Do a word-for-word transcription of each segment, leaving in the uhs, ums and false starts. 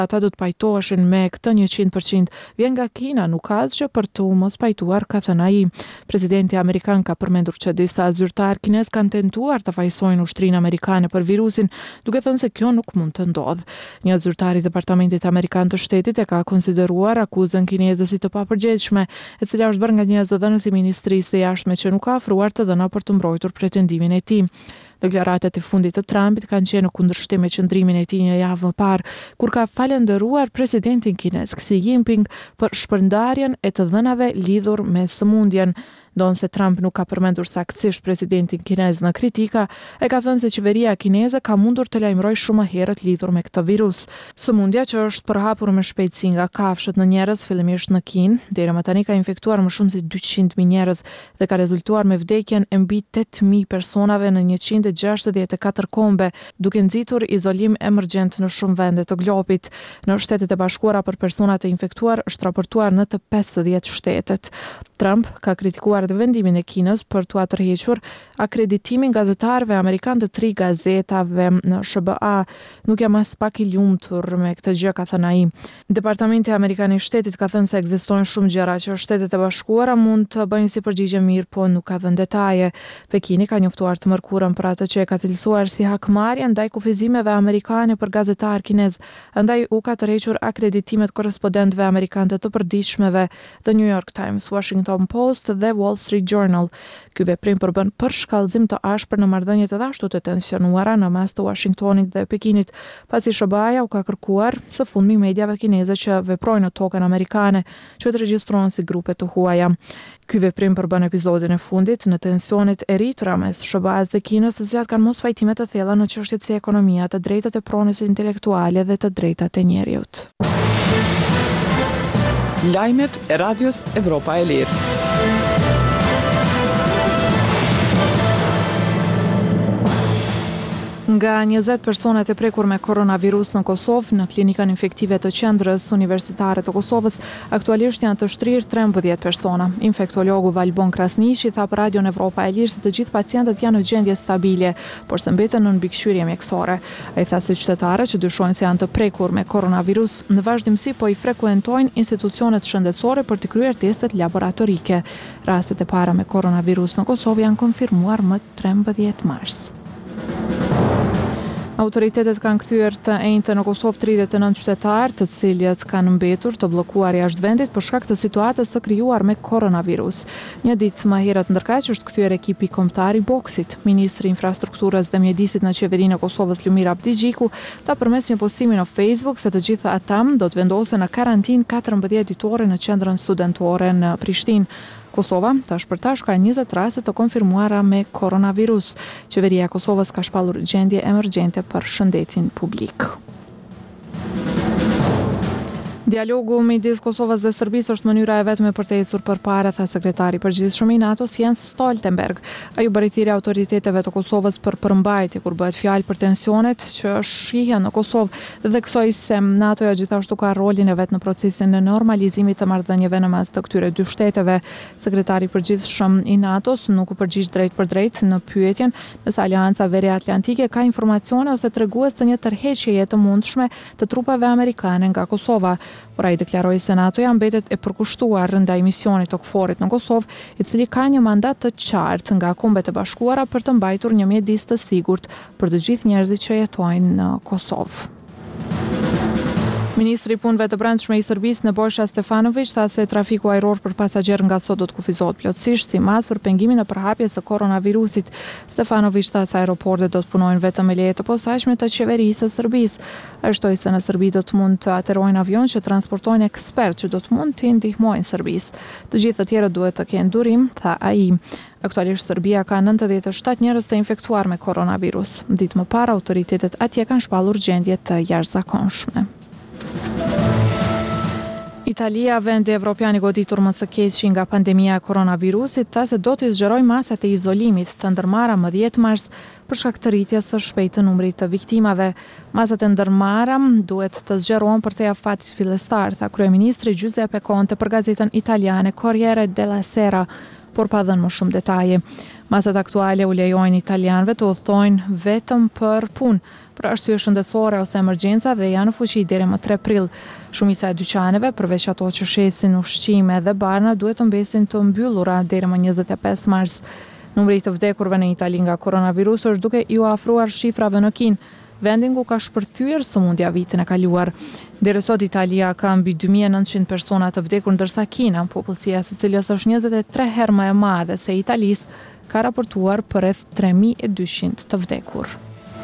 ata do të pajtoheshin me këtë njëqind përqind vjen nga Kina, nuk ka asgjë për të mos pajtuar, ka thënë ai. Presidenti amerikan ka përmendur që disa zyrtar kinez kanë tentuar të fajsojnë ushtrinë amerikane për virusin, duke thënë se kjo nuk mund të ndodhë. Një zyrtar i Departamentit Amerikan të Shtetit e ka konsideruar akuzën kineze si të papërgjegjshme, e cila është bërë nga një zëdhënës i Ministrisë së Jashtme që nuk ka ofruar të dhëna për të mbrojtur pretendimin e tij. Deklaratat e fundit të Trumpit kanë qenë në kundërshtim me qëndrimin e tij një javë më parë, kur ka falendëruar presidentin kinez Xi Jinping për shpërndarjen e të dhënave lidhur me sëmundjen. Ndonse Trump nuk ka përmendur saktësisht presidentin kinez në kritika, e ka thënë se qeveria kineze ka mundur të lajmërojë shumë më herët lidhur me këtë virus. Sëmundja, që është përhapur me shpejtësi nga kafshët në njerëz fillimisht në Kinë, deri më tani ka infektuar më shumë se dyqind mijë njerëz dhe ka rezultuar me vdekjen e mbi tetë mijë personave në njëqind e gjashtëdhjetë e katër kombe, duke nxitur izolim emergjent në shumë vende të globit. Në Shtetet e Bashkuara për personat e infektuar është raportuar në të pesëdhjetë shtetet. Trump ka kritikuar dhe vendimin e Kinës për t'u tërhequr akreditimin gazetarëve amerikan të tri gazetave në S B A. Nuk jam as pak i lumtur me këtë gjë, ka thënë ai. Departamenti Amerikan i Shtetit ka thënë se ekzistojnë shumë gjëra që Shtetet e Bashkuara mund të bëjnë si përgjigje mirë, po nuk ka dhënë detaje. Pekini ka njoftuar të mërkurën për atë që e ka cilësuar si hakmarrje ndaj kufizimeve amerikane për gazetar kinez, andaj u ka tërhequr akreditimet korrespondentëve amerikanë të përditshmeve The New York Times, Washington Post dhe Wall Street Journal. Ky veprim përbën për shkallëzim të ashpër në marrëdhëniet edhe ashtu të tensionuara në mes të Washingtonit dhe Pekinit, pasi S B A-ja u ka kërkuar së fundmi mediave kineze që veprojnë në tokën amerikane që të regjistrohen si grupe të huaja. Ky veprim përbën episodin e fundit në tensionet e rritura mes S B A-s dhe Kinës, të cilat kanë mos pajtime të thella në çështjet si ekonomia, të drejtat e pronës intelektuale dhe të drejtat e njerëzit. Lajmet e Radios Evropa e Lirë. Nga njëzet personat e prekur me koronavirus në Kosovë, në klinikën infektive të qendrës universitare të Kosovës, aktualisht janë të shtrirë trembëdhjetë persona. Infektologu Valbon Krasniqi tha për Radion Evropa e Lirë se të gjithë pacientët janë në gjendje stabile, por se mbeten në mbikëqyrje mjekësore. Ai tha se qytetarët që dyshojnë se janë të prekur me koronavirus në vazhdimsi po i frekuentojnë institucionet shëndetësore për të kryer testet laboratorike. Rastet e para me koronavirus në Kosovë janë konfirmuar më trembëdhjetë mars. Autoritetet kanë kthyer të enjtë në Kosovë tridhjetë e nëntë qytetarë, të cilët kanë mbetur të bllokuar jashtë vendit për shkak të situatës së krijuar me koronavirus. Një ditë më herët ndërkaq është kthyer ekipi kombëtar i boksit. Ministri i Infrastrukturës dhe Mjedisit në qeverinë e Kosovës, Lumir Abdigjiku, tha përmes një postimi në Facebook se të gjithë ata do të vendosen në karantinë katërmbëdhjetë ditore në qendrën studentore në Prishtinë. Kosova tash për tash ka njëzet raste të konfirmuara me koronavirus. Qeveria e Kosovës ka shpallur gjendje emergjente për shëndetin publik. Dialogu midis Kosovës dhe Serbisë është mënyra e vetme për të ecur përpara, tha sekretari i përgjithshëm i NATO-s Jens Stoltenberg. Ai u bëri thirrje autoriteteve të Kosovës për përmbajtje kur bëhet fjalë për tensionet që shihen në Kosovë dhe theksoi se NATO-ja gjithashtu ka rolin e vet në procesin e normalizimit të marrëdhënieve në mes të këtyre dy shteteve. Sekretari i përgjithshëm i NATO-s nuk u përgjigj drejt për drejt në pyetjen nëse Aleanca Veriatlantike ka informacione ose tregues të një tërheqjeje të mundshme të trupave amerikane nga Kosova. Por ai deklaroi se NATO-ja mbetet e përkushtuar ndaj misionit të K F O R-it në Kosovë, i cili ka një mandat të qartë nga Kombet e Bashkuara për të mbajtur një mjedis të sigurt për të gjithë njerëzit që jetojnë në Kosovë. Ministri i Punëve të Brendshme i Serbisë Nebojša Stefanović tha se trafiku ajror për pasagerë nga sot do të kufizohet plotësisht si masë për pengimin e përhapjes së koronavirusit. Stefanović tha se aeroportet do të punojnë vetëm me leje të posaçme të qeverisë së Serbisë. Ai shtoi se në Serbi do të mund të aterojnë avion që transportojnë ekspertë që do të mund të ndihmojnë Serbisë. Të gjithë të tjerët duhet të kenë durim, tha ai. Aktualisht Serbia ka nëntëdhjetë e shtatë njerëz të infektuar me koronavirus. Ditë më parë autoritetet atje kanë shpallur gjendje të jashtëzakonshme. Italia, vendi evropian i goditur më së keqi nga pandemia e koronavirusit, tha se do të zgjerojë masat e izolimit të ndërmarra më dhjetë mars për shkak të rritjes së shpejtë të numrit të viktimave. Masat e ndërmarra duhet të zgjerohen për te afatit fillestar, tha kryeministri Giuseppe Conte për gazetën italiane Corriere della Sera, por pa dhënë më shumë detaje. Masat aktuale u lejojnë italianëve të udhtojnë vetëm për punë, për arsye shëndetësore ose emergjenca dhe janë në fuqi deri më tre prill. Shumica e dyqaneve, përveç ato që shesin ushqime dhe barna, duhet të mbesin të mbyllura deri më njëzet e pesë mars. Numri i të vdekurve në Itali nga koronavirusi është duke iu afruar shifrave në Kinë, vendin ku ka shpërthyer sëmundja vitin e kaluar. Deri sot Italia ka mbi dy mijë e nëntëqind persona të vdekur, ndërsa Kina, popullsia së cilës është njëzet e tre herë më e madhe se Italisë, ka raportuar për rreth tre mijë e dyqind të vdekur.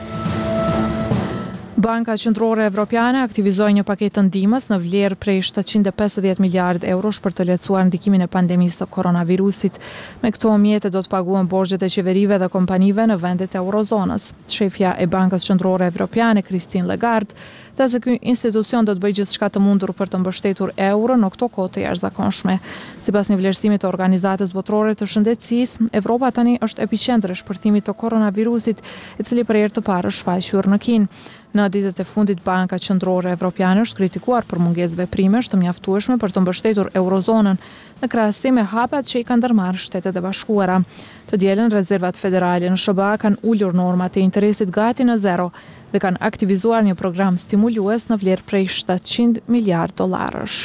Banka Qendrore Evropiane aktivizoi një paketë të ndihmës në vlerë prej shtatëqind e pesëdhjetë miliardë eurosh për të lehtësuar ndikimin e pandemisë së koronavirusit. Me këto mjete do të paguhen borxhet e qeverive dhe kompanive në vendet e eurozonës. Shefja e Bankës Qendrore Evropiane, Christine Lagarde, dhe se ky institucion do të bëjë gjithçka të mundur për të mbështetur euron në këto kohë të jashtëzakonshme. Sipas një vlerësimi të Organizatës Botërore të Shëndetësisë, Evropa tani është epiqendër e shpërthimit të koronavirusit, i cili për herë të parë është shfaqur në Kinë. Në ditët e fundit, Banka Qendrore Evropiane është kritikuar për mungesë veprimesh të mjaftueshme për të mbështetur eurozonën në krahasim me hapat që i kanë ndërmarrë Shtetet e Bashkuara. Të dielën, rezervat federale në S B A kanë ulur normat e interesit gati në zero dhe kanë aktivizuar një program stimulues në vlerë prej shtatëqind miliardë dollarësh.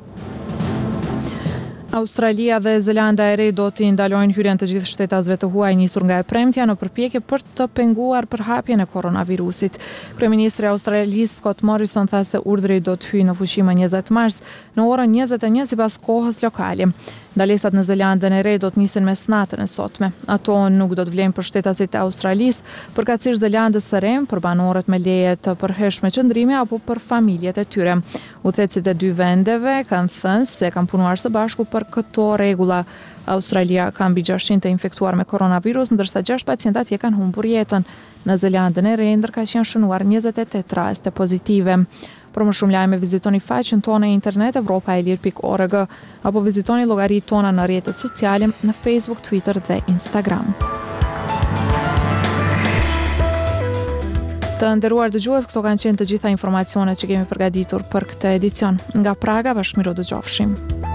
Australia dhe Zelanda e Re do të ndalojnë hyrjen të gjithë shtetasve të huaj nisur nga e premtja në përpjekje për të penguar përhapjen e koronavirusit. Kryeministri i Australisë Scott Morrison tha se urdhri do të hyjë në fuqi më njëzet mars në orën njëzet e një sipas kohës lokale. Ndalesat në Zelandën e Re do të nisin mes natën e sotme. Ato nuk do të vlejnë për shtetasit e Australisë, përkatësisht Zelandës së Re, për banorët me leje të përhershme qëndrimi apo për familjet e tyre. Udhëheqësit e dy vendeve kanë thënë se kanë punuar së bashku për këto rregulla. Australia ka mbi gjashtëqind të infektuar me koronavirus, ndërsa gjashtë pacienta tjerë kanë humbur jetën. Në Zelandën e Re ndërka që janë shënuar njëzet e tetë raste pozitive. Për më shumë lajme vizitoni faqen tonë e internet evropaelir pikë org apo vizitoni llogaritë tona në rrjetet sociale në Facebook, Twitter dhe Instagram. Të nderuar dëgjues, këto kanë qenë të gjitha informacionet që kemi përgatitur për këtë edicion. Nga Praga, bashkëmiro dëgjofshim.